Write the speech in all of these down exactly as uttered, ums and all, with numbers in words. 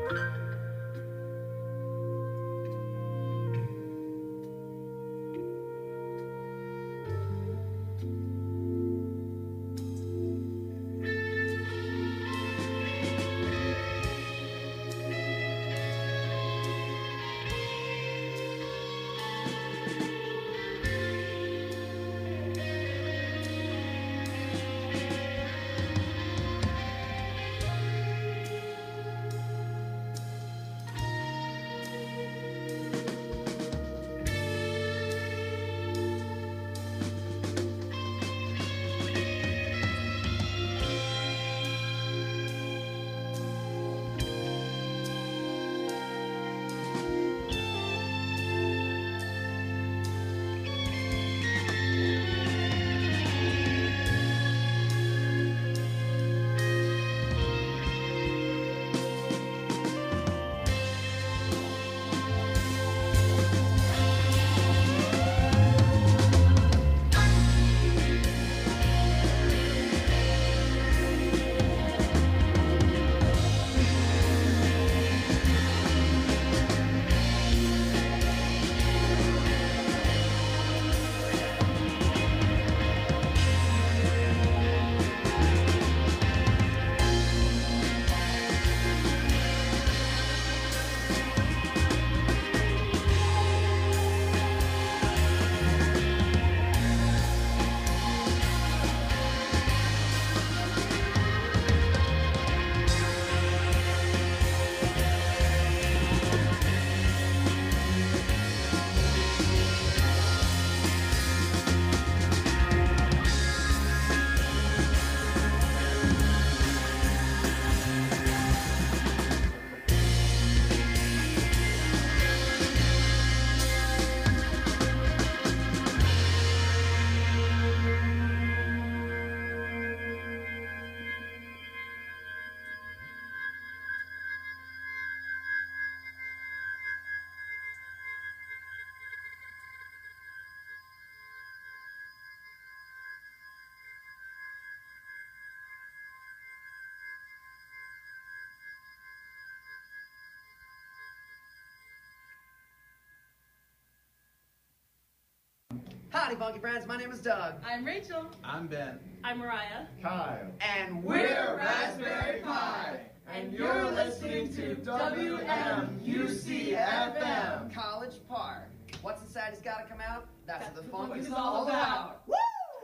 Howdy, Funky Friends. My name is Doug. I'm Rachel. I'm Ben. I'm Mariah. Kyle. And we're Raspberry Pi. And you're listening to W M U C F M. College Park. What's Inside has got to come out? That's, That's what the what funk is it's all all about. about.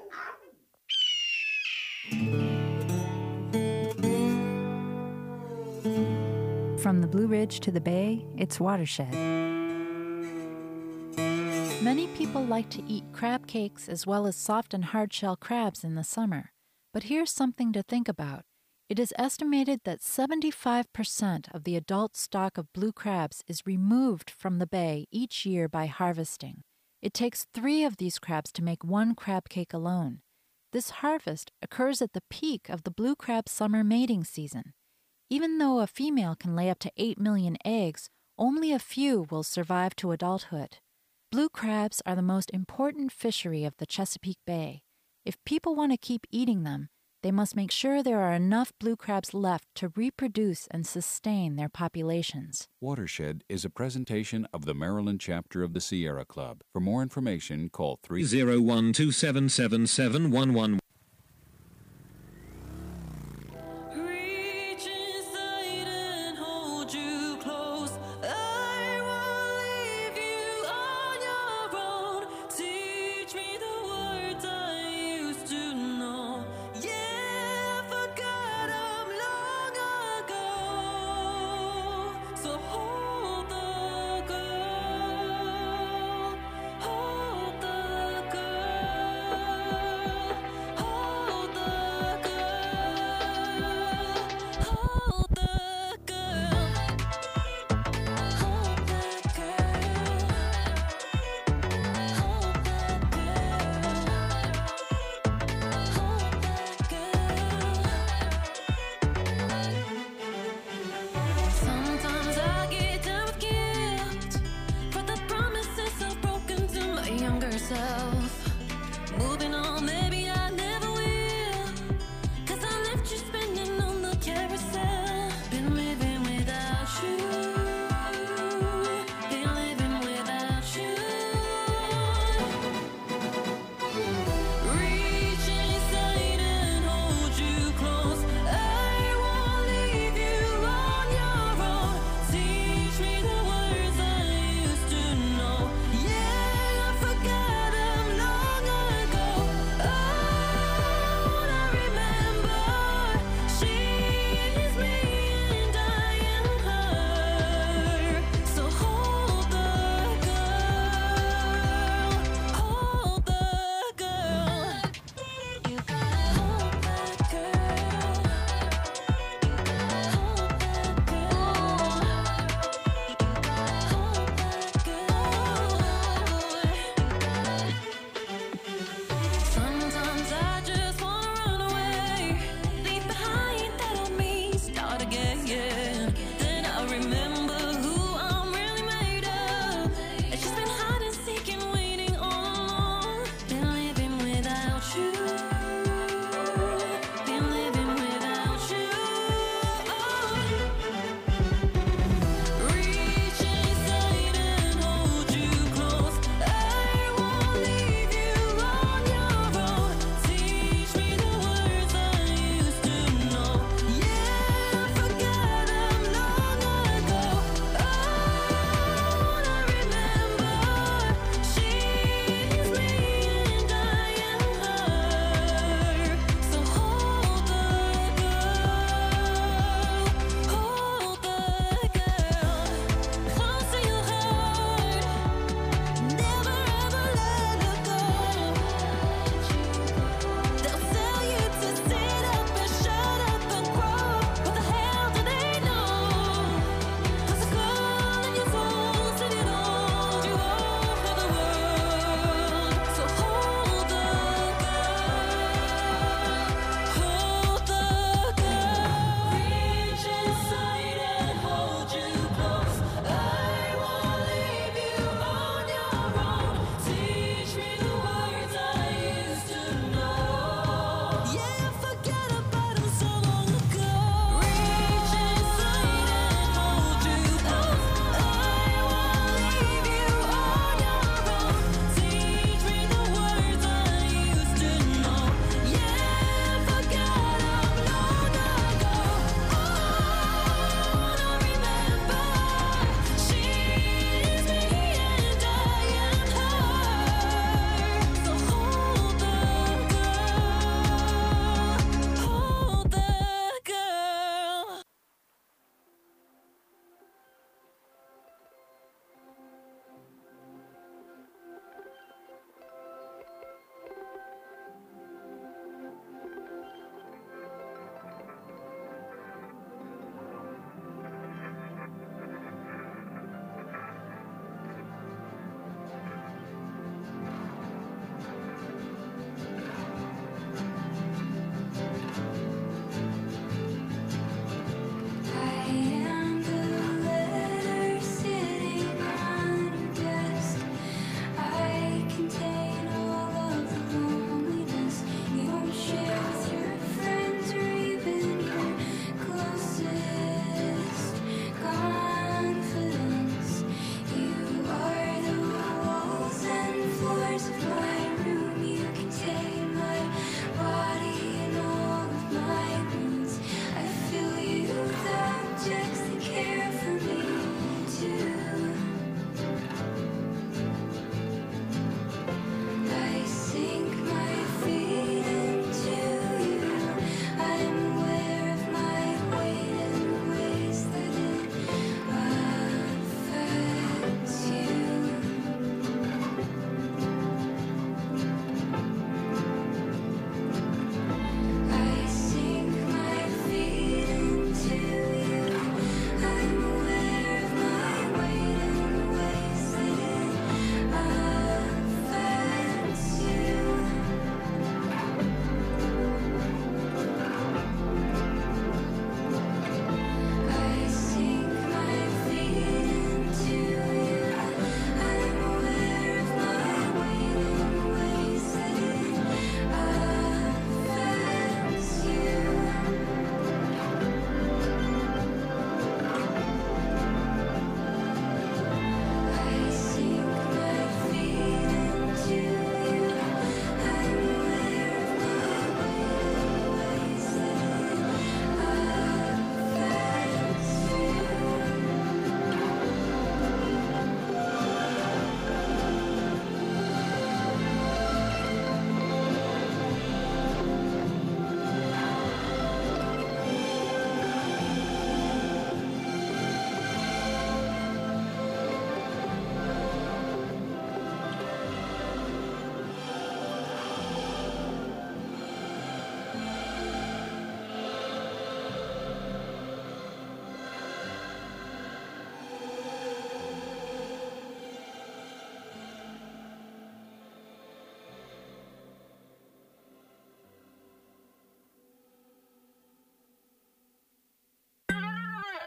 Woo! From the Blue Ridge to the Bay, it's Watershed. Many people like to eat crab cakes as well as soft and hard-shell crabs in the summer. But here's something to think about. It is estimated that seventy-five percent of the adult stock of blue crabs is removed from the bay each year by harvesting. It takes three of these crabs to make one crab cake alone. This harvest occurs at the peak of the blue crab summer mating season. Even though a female can lay up to eight million eggs, only a few will survive to adulthood. Blue crabs are the most important fishery of the Chesapeake Bay. If people want to keep eating them, they must make sure there are enough blue crabs left to reproduce and sustain their populations. Watershed is a presentation of the Maryland chapter of the Sierra Club. For more information, call three zero one two seven seven seven one one. Cause I left you spinning on the carousel. Been living without you.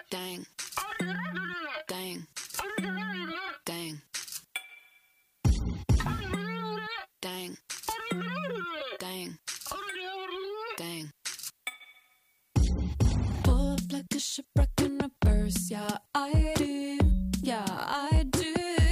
Dang. Dang. Dang. Dang. Dang. Dang. Pull up like a shipwreck in reverse. Yeah, I do. Yeah, I do.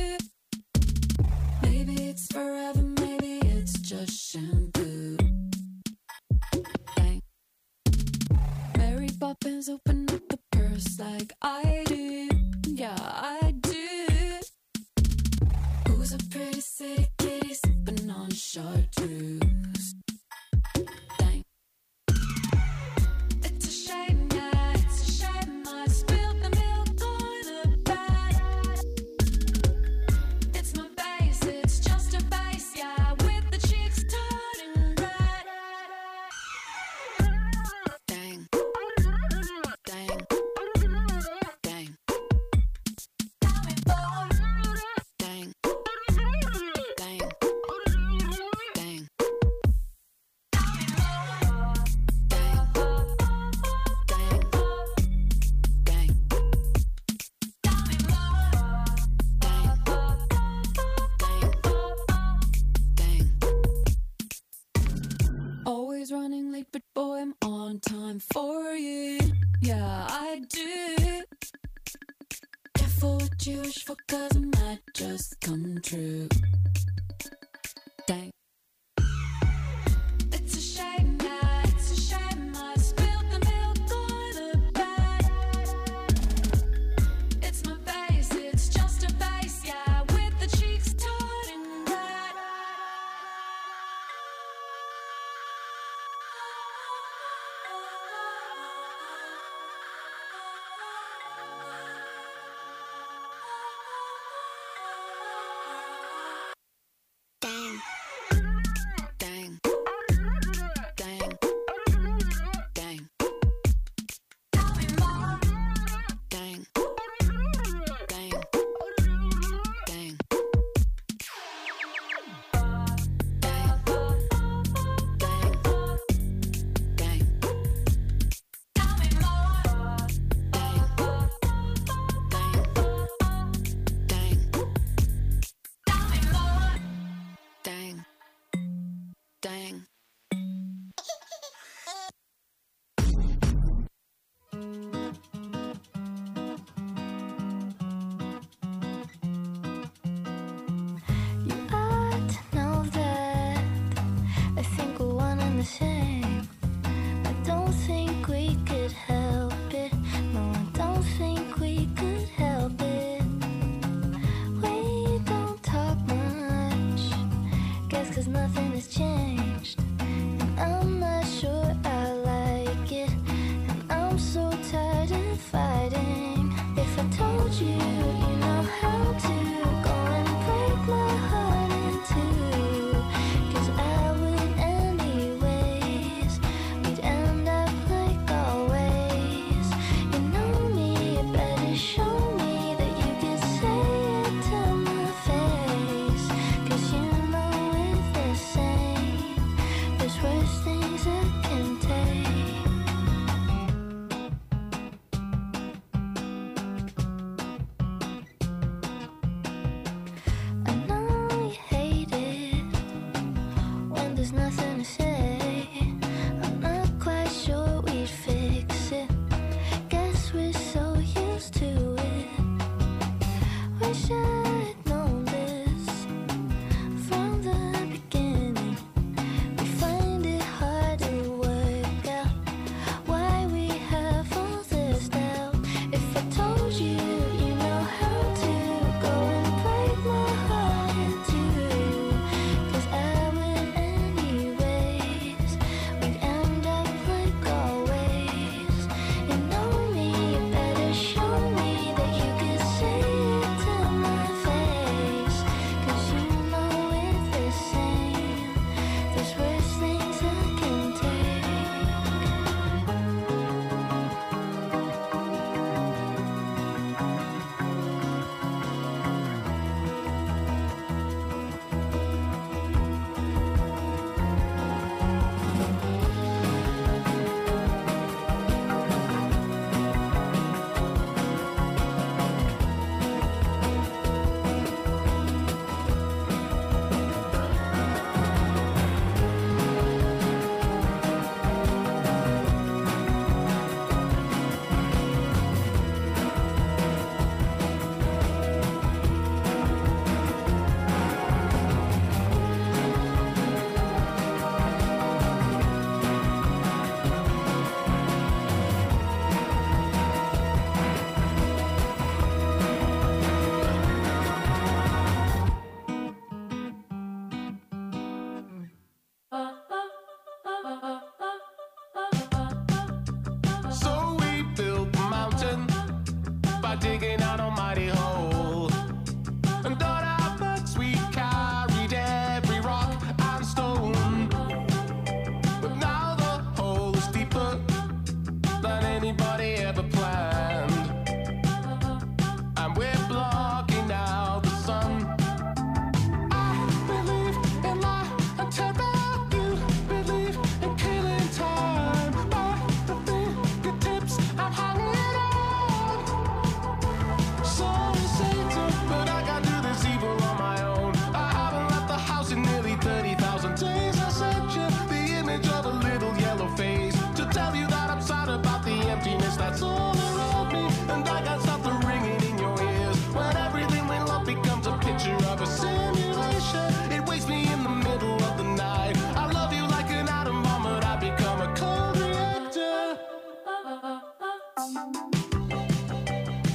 Maybe it's forever, maybe it's just shampoo. Dang. Mary Poppins open up the purse like I do. Yeah, I do. Who's a pretty city kitty sipping on chartreuse? Dang. It's a shame, yeah, it's a shame I spilled the milk on the bed. It's my face, it's just a face, yeah, with the cheeks turning red. Dang. Dang. Dang. Dang. Dang. Dang. Dang. Always running late, but boy, I'm on time for you. Yeah, I do. Careful what you wish for, cause it might just come true. Dang. It's a shame, yeah, it's a shame I spilled the milk on the bed. It's my face, it's just a face, yeah, with the cheeks turning red. Dang. Dang. Dang. Dang. Tell me more. Dang. Dang. Dang. Dang. Dang. Dang. Dang. Tell me more. Dang. Dang. Dang. Tell me more. Dang. Dang. You ought to know that I think we're one and the same. I don't think we could help it. No, I don't think we could help it. We don't talk much. Guess 'cause nothing has changed. And I'm not sure I like it. And I'm so tired of fighting. If I told you, you know how to go and break my heart in two. 'Cause I would anyways. We'd end up like always. You know me, you better show me that you can say it to my face. 'Cause you know it's the same. There's worse things I can take. I know you hate it when there's nothing to say. I'm not quite sure we'd fix it. Guess we're so used to it. Wish I'd known this from the beginning. We find it hard to work out why we have all this now. If I told you, you know how to go and break my heart in two. 'Cause I would anyways.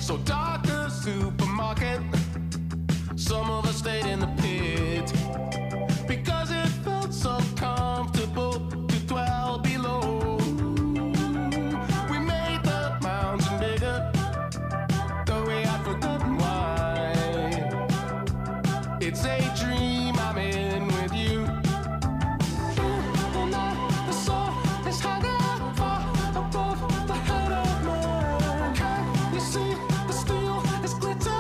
so dark a supermarket. Some of us stayed in the pit because it felt so comfortable to dwell below. We made the mountain bigger, though we had forgotten why. It's a dream I'm in with you. And I saw this hanging far above the head of mine. Can you see the steel is glittering?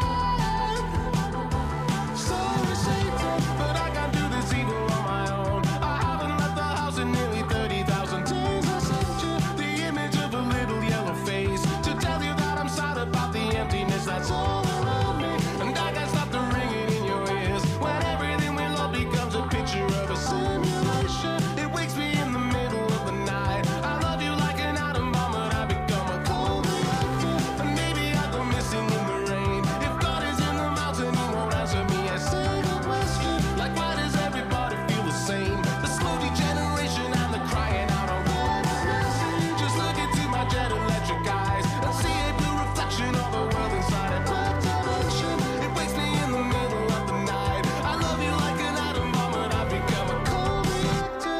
Sorry, Satan, but I can't do this evil on my own. I haven't left the house in nearly thirty thousand days. I sent you the image of a little yellow face to tell you that I'm sad about the emptiness that's all around me. And I can't stop the ringing in your ears when everything we love becomes a picture of a simulation. It wakes me in the middle of the night. I love you like an atom bomb, but I become a cold reactor. And maybe I go missing in the rain. If God is in the mountain, he won't answer me. I say the question, like why does everybody feel the same? The slow degeneration and the crying out of what is missing. Just look into my jet electric eyes and see a blue reflection of the world inside a black dimension. It wakes me in the middle of the night. I love you like an atom bomb, but I become a cold reactor.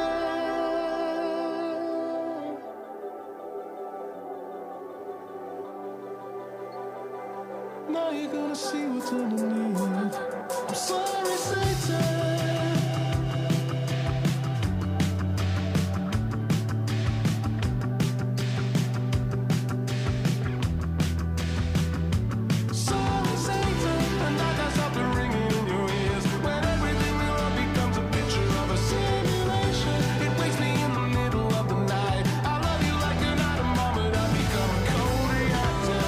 Now you're gonna see what's underneath. I'm sorry, Satan. Sorry, Satan, and I can't stop the ringing in your ears when everything we love becomes a picture of a simulation. It wakes me in the middle of the night. I love you like an atom bomb, but I become a cold reactor.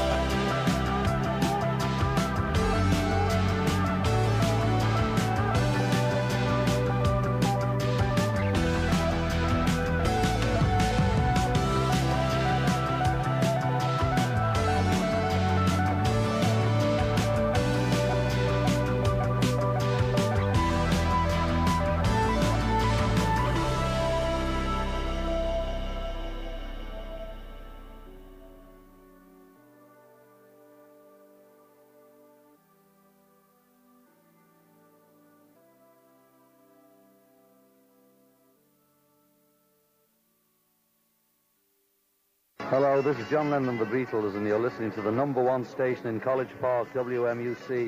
Hello, this is John Lennon, the Beatles, and you're listening to the number one station in College Park, W M U C.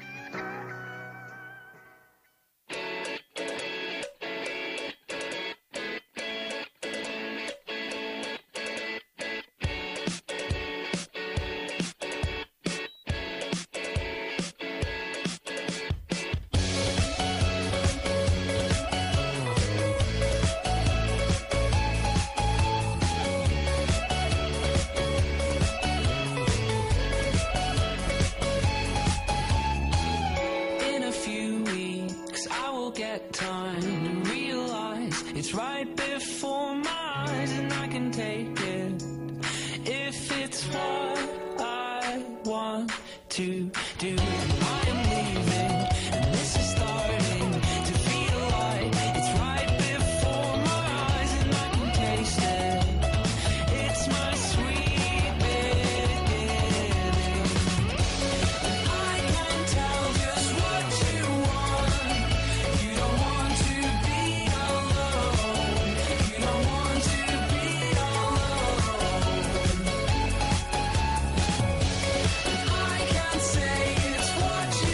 In a few weeks, I will get time and realize it's right before my eyes, and I can take it if it's what I want to do. I am leaving, and this is starting to feel like it's right before my eyes, and I can taste it. It's my sweet beginning. I can tell just what you want. You don't want to be alone. You don't want to be alone. I can say it's what you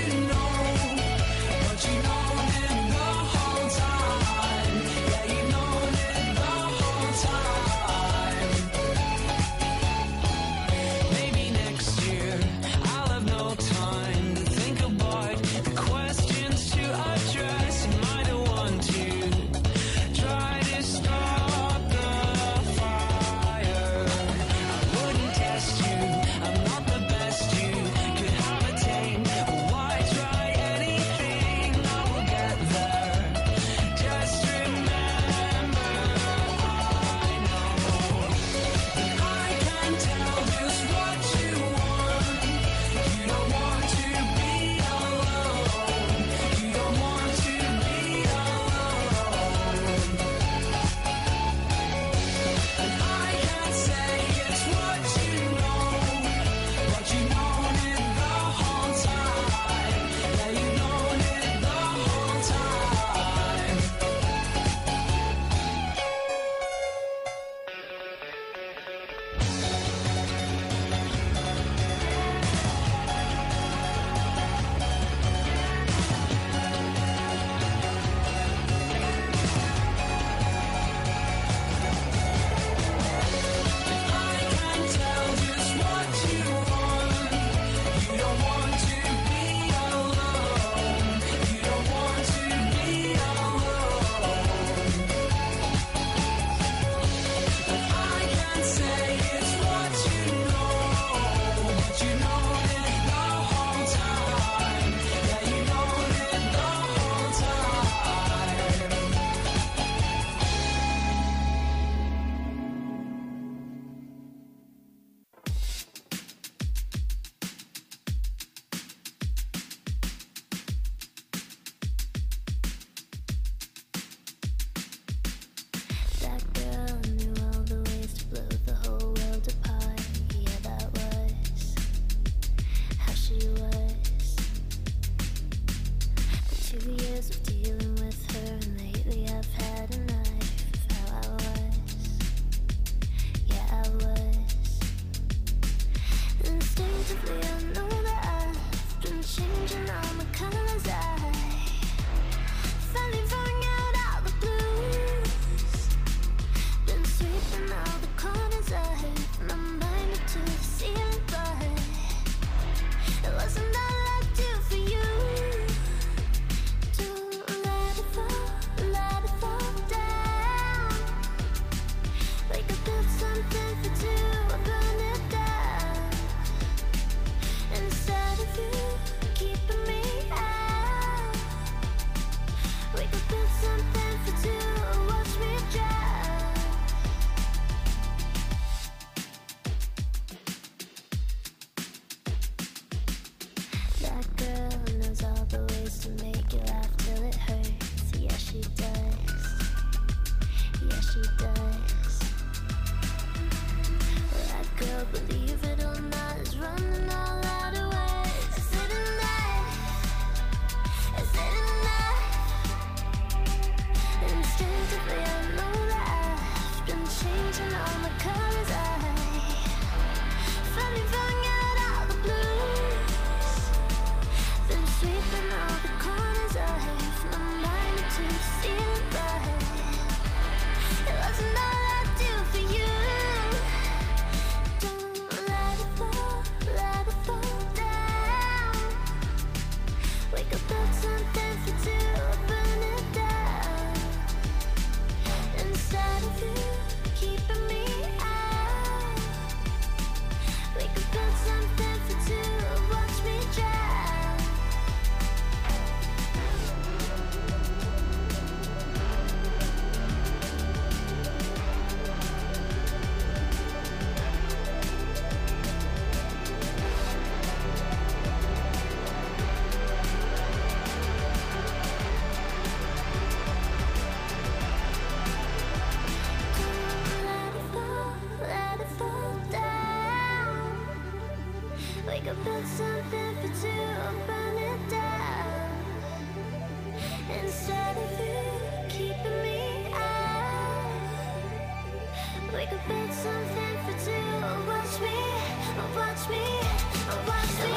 We could build something for two, burn it down. Instead of you keeping me out, we could build something for two. Watch me, watch me, watch me.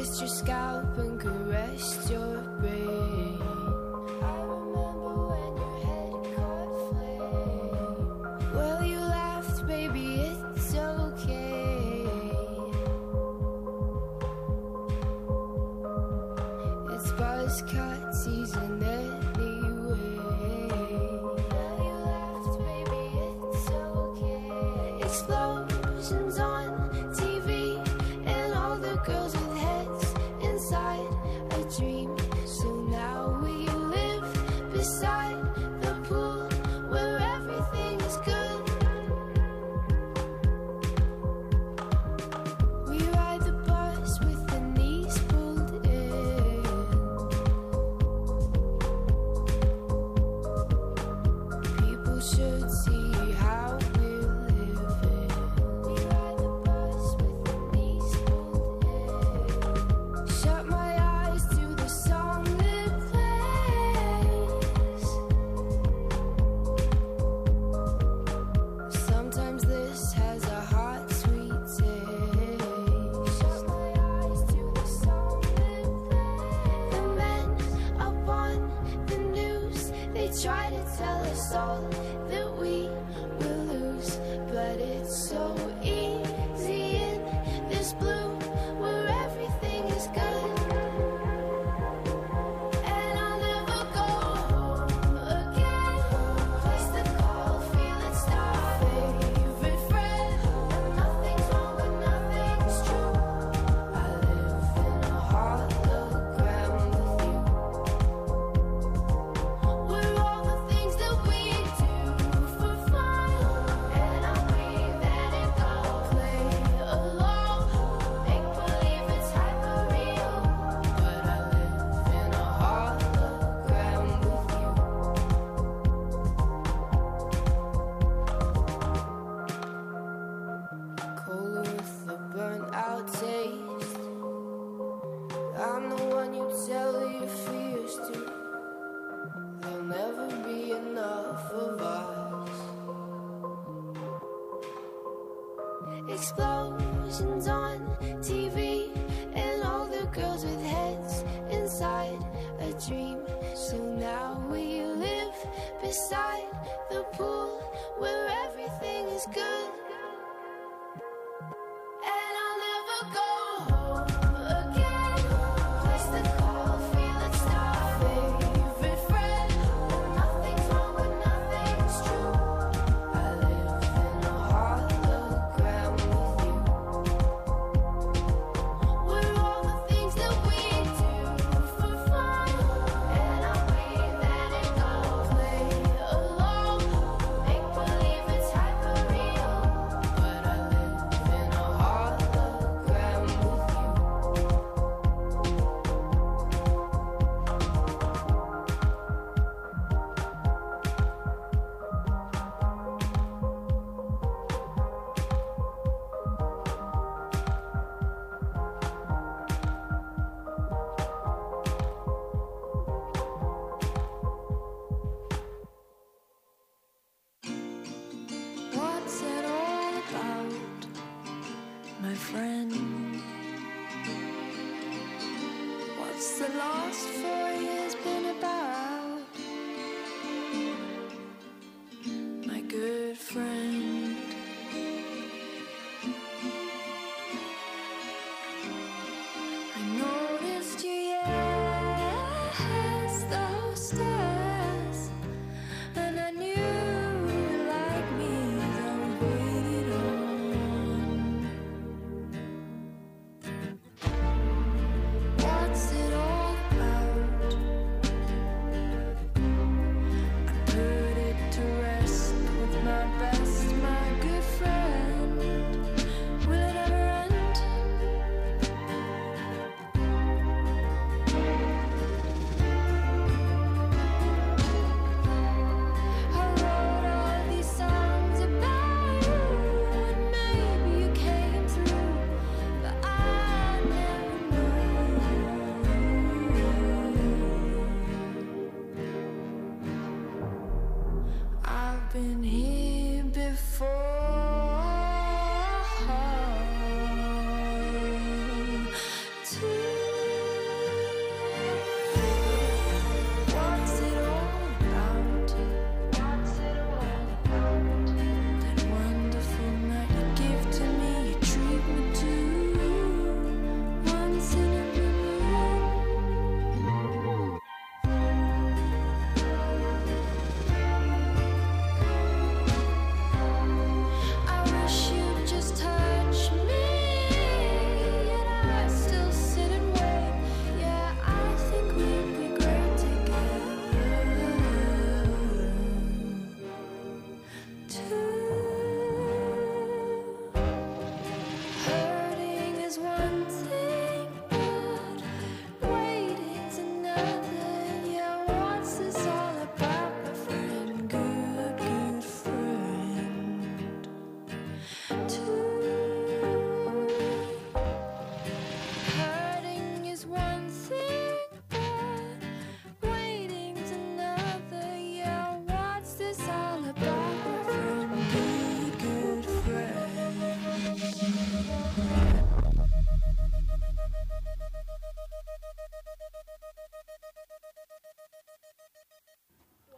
kissed your scalp and caressed your brain. I remember when your head caught flame. Well, you laughed, baby, it's okay. It's buzzcut season anyway. Well, you laughed, baby, it's okay. Explosions on T V and all the girls with heads inside a dream. So now we live beside the pool where everything is good. We ride the bus with the knees pulled in. People should see how we're living. We ride the bus with the knees pulled in. Shut my eyes to the song that plays. Sometimes this has a hot, sweet taste. Shut my eyes to the song that plays. The men up on the news, they try to tell us all that we will lose. But it's so easy in this blue where everything is good. And I'll never go home again. Place the call, feel it start. Favorite friend, nothing's wrong but nothing's true. I live in a hologram with you. We're all the things that we do for fun. And I'll breathe that it go. Play along, make believe it's hyper real. But I live in a hologram with you. Cola with the burnt out taste. I'm the one you tell your fears to. There'll never be enough of us. Explosions on T V and all the girls with heads inside a dream. So now we live beside the pool where everything is good. And I'll never go home again. Place the call, feel it start. Favorite friend, nothing's wrong but nothing's true. I live in a hologram with you. We're all the things that we do for fun. And I'll breathe that it go. Play along, make believe it's hyper real. But I live in a hologram with you. What's it all about, my friend? What's the last four years been about, my good friend? I noticed you, yes, the hostess, and I knew you like me as I was waiting on. What's it all about? I put it to rest with my best, my good friend. Will it ever end?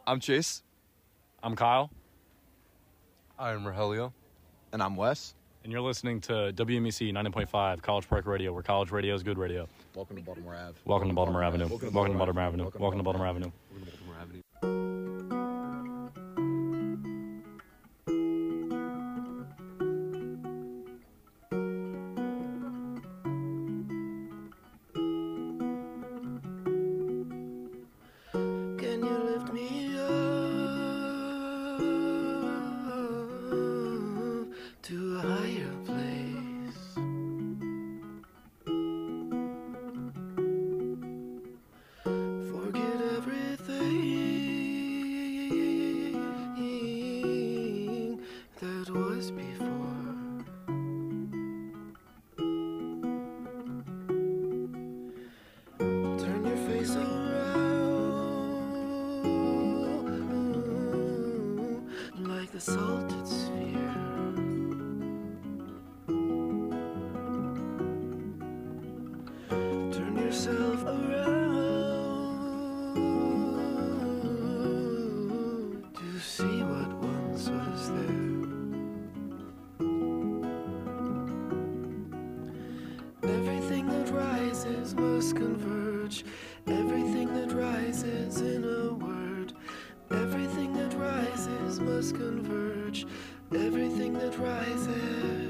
I'm Chase. I'm Kyle. I'm Rogelio. And I'm Wes. And you're listening to W M E C ninety point five College Park Radio, where college radio is good radio. Welcome to Baltimore Avenue. Welcome to Baltimore Avenue. Welcome to Baltimore Avenue. Welcome to Baltimore Avenue. Can you lift me up to a higher place? Forget everything that was before. Turn your face around like the salted sphere. Turn yourself around to see what once was there. Everything that rises must converge. Everything that rises in a word. Everything that rises must converge. Everything that rises.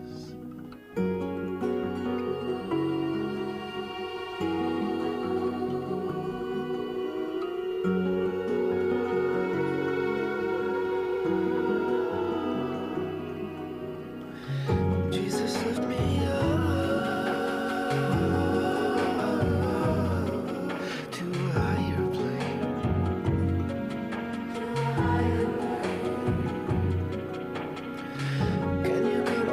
Jesus lift me up to a higher plane. Can you come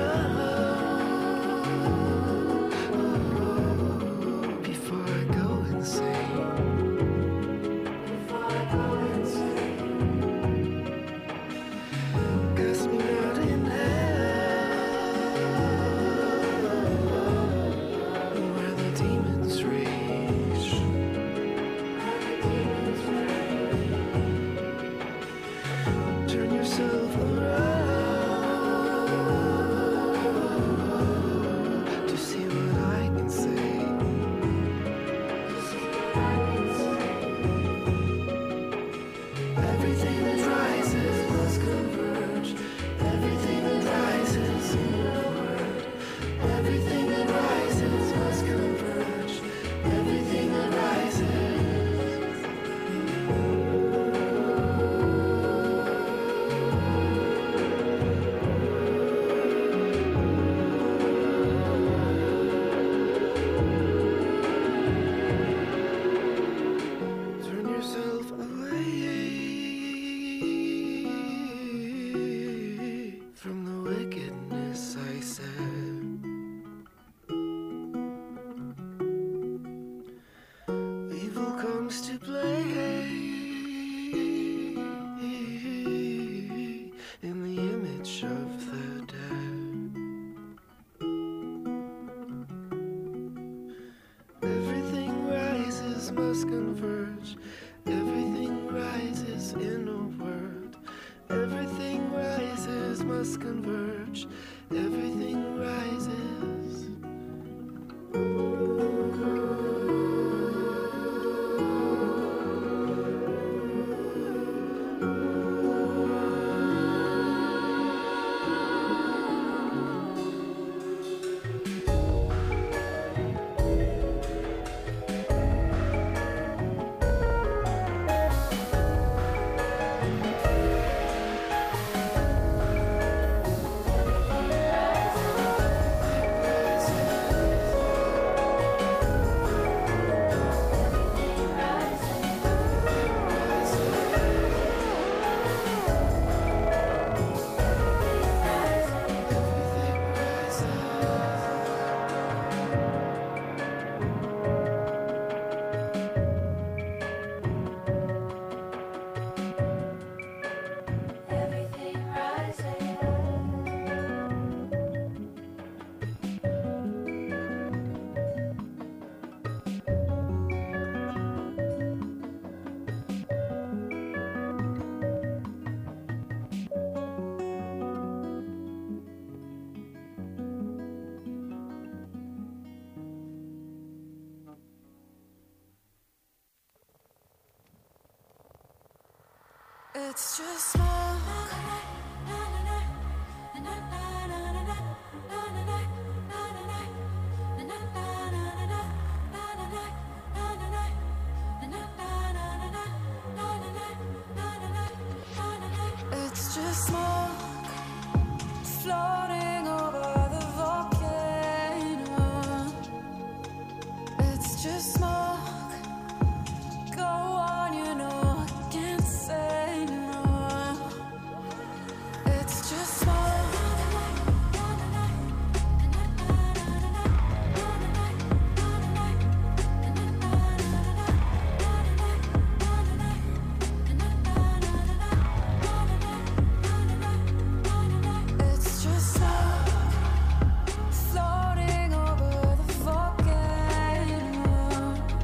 around before I go insane? Before I go insane. Cast me not in hell where the demons rage. Turn yourself around to see what I can say. Everything that rises must converge. Everything that rises in a word. Everything that rises must converge. Everything that rises. Turn yourself away from the wickedness, I said. Evil comes to play in the image of the dead. Everything rises must converge. Everything rises in a word. Everything rises must converge. Everything rises. It's just smoke. It's just smoke floating over the volcano. It's just smoke. Go on, you know, I can't say no. It's just smoke. It's just smoke floating over the volcano.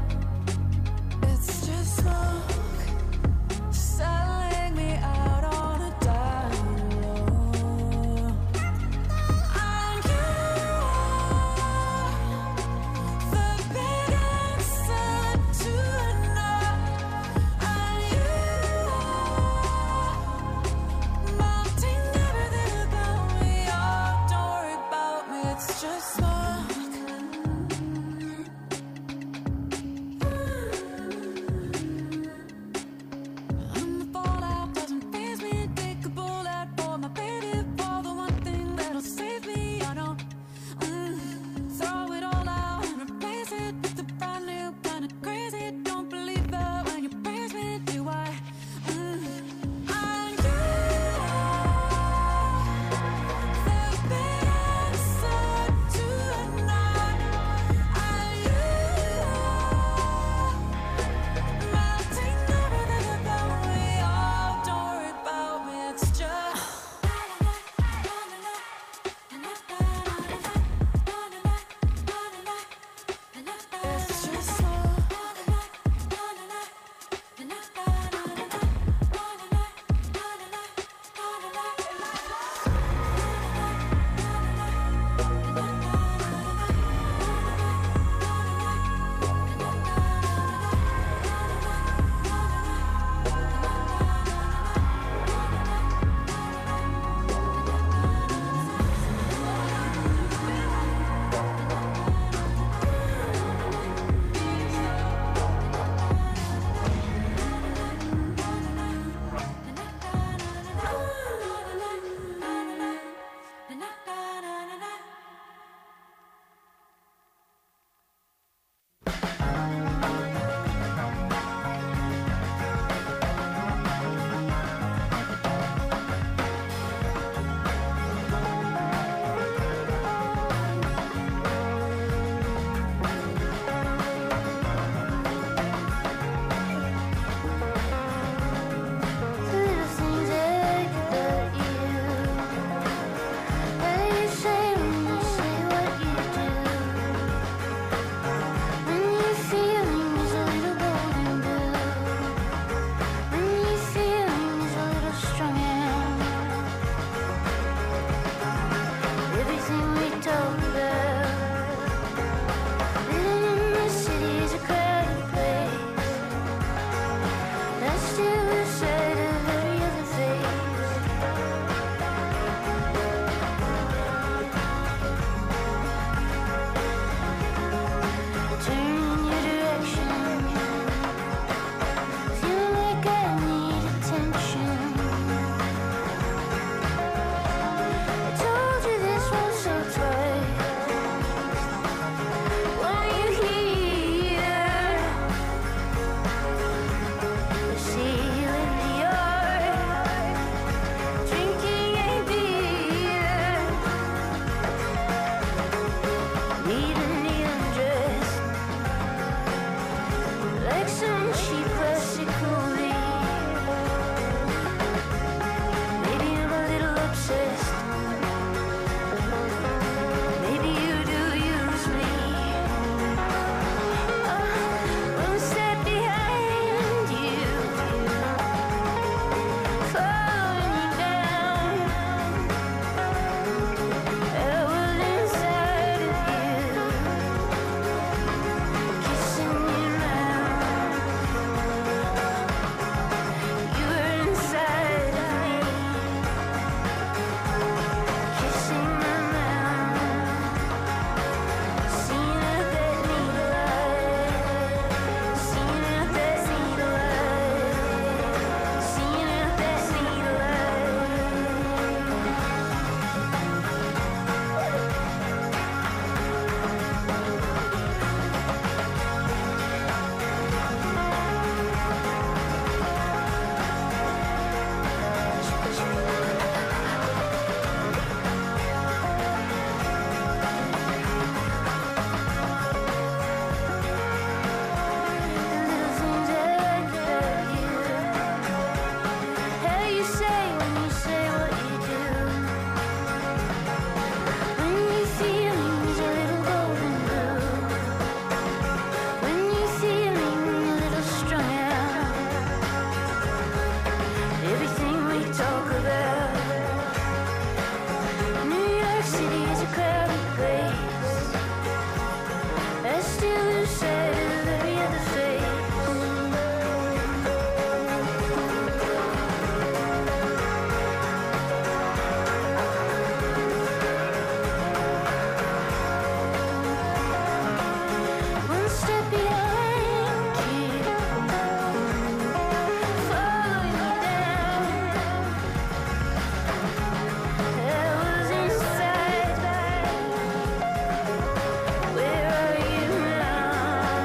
Where are you now?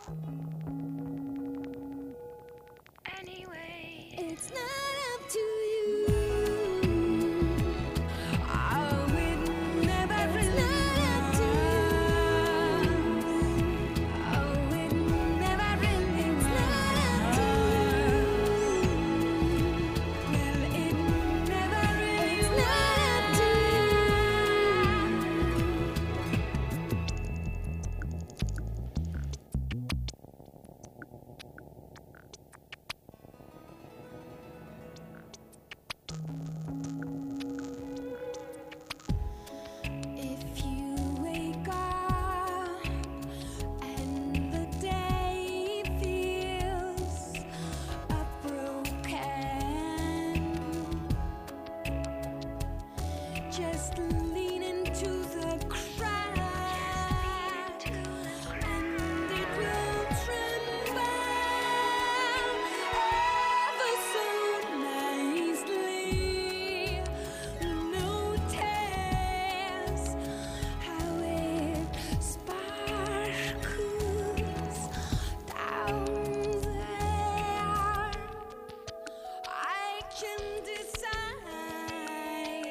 Anyway, it's not up to you. Oh, it never it's not up to you. Oh, it never really it's not up to you. Well, it never really it's not up to If you wake up and the day feels broken, just lean into the crack and it will tremble ever so nicely. Notice how it sparkles down there. I can decide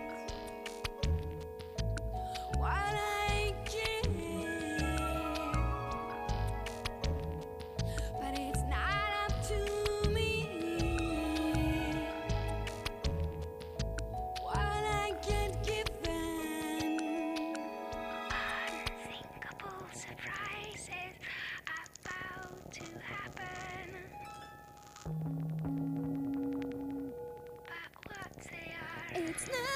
what I get, but it's not up to me what I get given. Unthinkable surprises about to happen. But what they are, it's not